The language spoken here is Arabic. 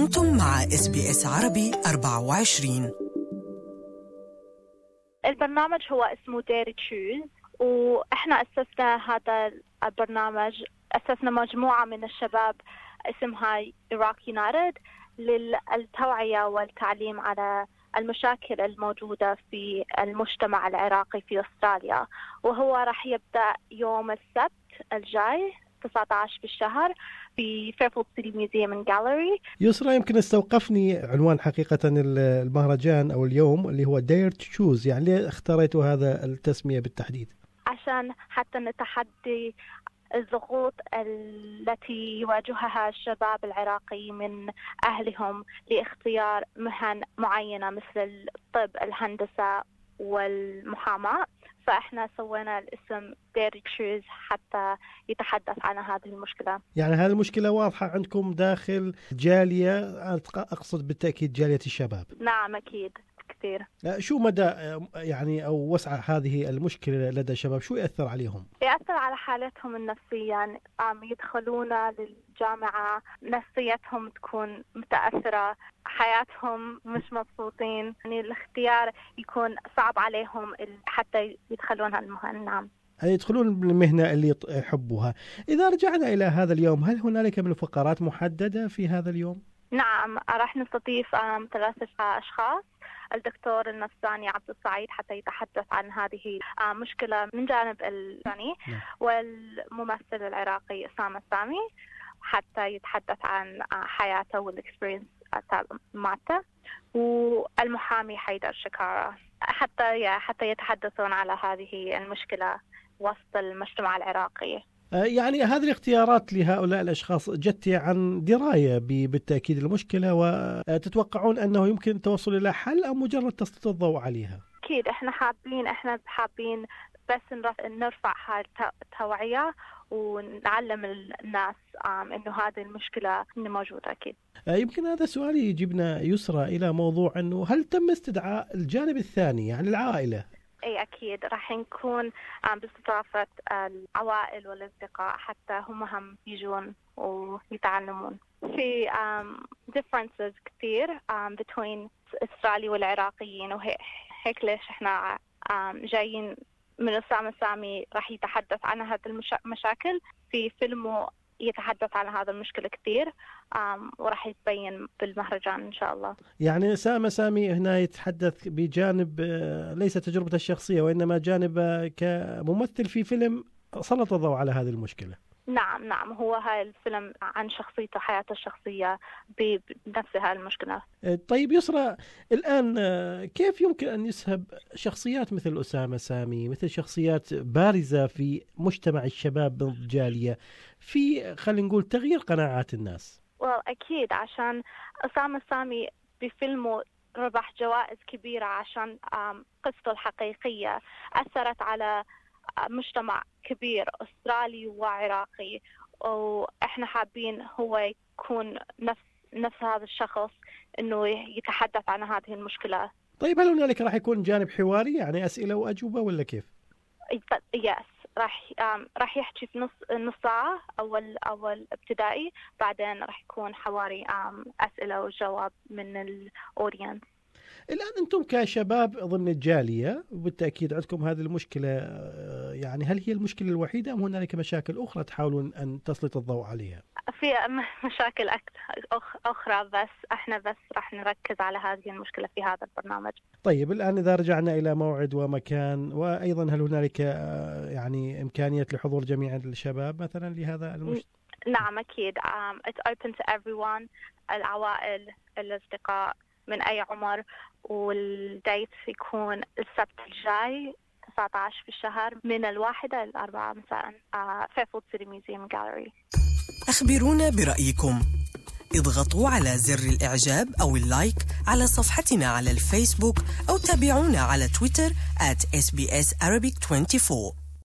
أنتم مع SBS عربي 24. البرنامج هو اسمه Dare to Choose، وإحنا أسسنا هذا البرنامج، أسسنا مجموعة من الشباب اسمها Iraq United للتوعية والتعليم على المشاكل الموجودة في المجتمع العراقي في أستراليا، وهو راح يبدأ يوم السبت الجاي 19 بالشهر في فيرفيلد سيتي ميوزيوم اند جاليري. يسرى، يمكن استوقفني عنوان حقيقة المهرجان أو اليوم اللي هو Dare to Choose، يعني ليه اختاريتوا هذا التسمية بالتحديد؟ عشان حتى نتحدي الضغوط التي يواجهها الشباب العراقي من أهلهم لاختيار مهن معينة مثل الطب، الهندسة والمحاماة. فإحنا سوينا الاسم Dare to Choose حتى يتحدث عن هذه المشكلة. يعني هذه المشكلة واضحة عندكم داخل جالية، أقصد بالتأكيد جالية الشباب. نعم أكيد كثير. شو مدى يعني أو وسع هذه المشكلة لدى الشباب؟ شو يأثر عليهم؟ يأثر على حالتهم النفسية، يدخلون للجامعة نفسيتهم تكون متأثرة، حياتهم مش مبسوطين، يعني الاختيار يكون صعب عليهم حتى يدخلون هالمهن. نعم، يدخلون المهنة اللي يحبوها. إذا رجعنا إلى هذا اليوم، هل هنالك من فقرات محددة في هذا اليوم؟ نعم، راح نستضيف 3 أشخاص. الدكتور النفساني عبد الصعيد حتى يتحدث عن هذه مشكلة من جانب الثاني، والممثل العراقي أسامة سامي حتى يتحدث عن حياته والإكسبيرينس مالته، والمحامي حيدر شكارة حتى يتحدثون على هذه المشكلة وسط المجتمع العراقي. يعني هذه الاختيارات لهؤلاء الأشخاص جت عن دراية بالتأكيد المشكلة، وتتوقعون أنه يمكن التوصل إلى حل أو مجرد تسليط الضوء عليها؟ أكيد إحنا حابين بس نرفع هاي التوعية ونعلم الناس إنه هذه المشكلة موجودة. أكيد. يمكن هذا سؤال يجيبنا يسرى إلى موضوع أنه هل تم استدعاء الجانب الثاني، يعني العائلة؟ أي أكيد راح نكون باستضافة العوائل والأصدقاء حتى هم يجون ويتعلمون. في differences كثير between الأسترالي والعراقيين، وهيك ليش إحنا جايين من أسامة سامي راح يتحدث عن هذه المشاكل في فيلمه، يتحدث عن هذا المشكلة كثير، وراح يتبين بالمهرجان إن شاء الله. يعني أسامة سامي هنا يتحدث بجانب ليس تجربته الشخصية، وإنما جانب كممثل في فيلم سلط الضوء على هذه المشكلة. نعم، هو هاي الفيلم عن شخصيته، حياته الشخصية بنفس هاي المشكلة. طيب يسرى، الآن كيف يمكن أن يسهب شخصيات مثل أسامة سامي، مثل شخصيات بارزة في مجتمع الشباب بالجالية، في خلينا نقول تغيير قناعات الناس؟ أكيد، عشان أسامة سامي بفيلمه ربح جوائز كبيرة عشان قصته الحقيقية أثرت على مجتمع كبير أسترالي وعراقي، وإحنا حابين هو يكون نفس هذا الشخص إنه يتحدث عن هذه المشكلة. طيب هل هنالك راح يكون جانب حواري، يعني أسئلة وأجوبة، ولا كيف؟ راح يحكي في نص ساعة أول ابتدائي، بعدين راح يكون حواري أسئلة وجواب من الأودينس. الآن أنتم كشباب ضمن الجالية بالتأكيد عندكم هذه المشكلة، يعني هل هي المشكلة الوحيدة أم هنالك مشاكل أخرى تحاولون أن تسلط الضوء عليها؟ في مشاكل أخرى، بس احنا راح نركز على هذه المشكلة في هذا البرنامج. طيب الآن إذا رجعنا إلى موعد ومكان، وأيضا هل هنالك يعني إمكانية لحضور جميع الشباب مثلا لهذا نعم أكيد. It's open to everyone، العوائل، الأصدقاء من أي عمر، والديت يكون السبت الجاي 19 في الشهر من 1 إلى 4 مساء، فيرفيلد سيتي ميوزيوم جاليري. أخبرونا برأيكم، اضغطوا على زر الإعجاب أو اللايك على صفحتنا على الفيسبوك، أو تابعونا على تويتر @SBS Arabic 24.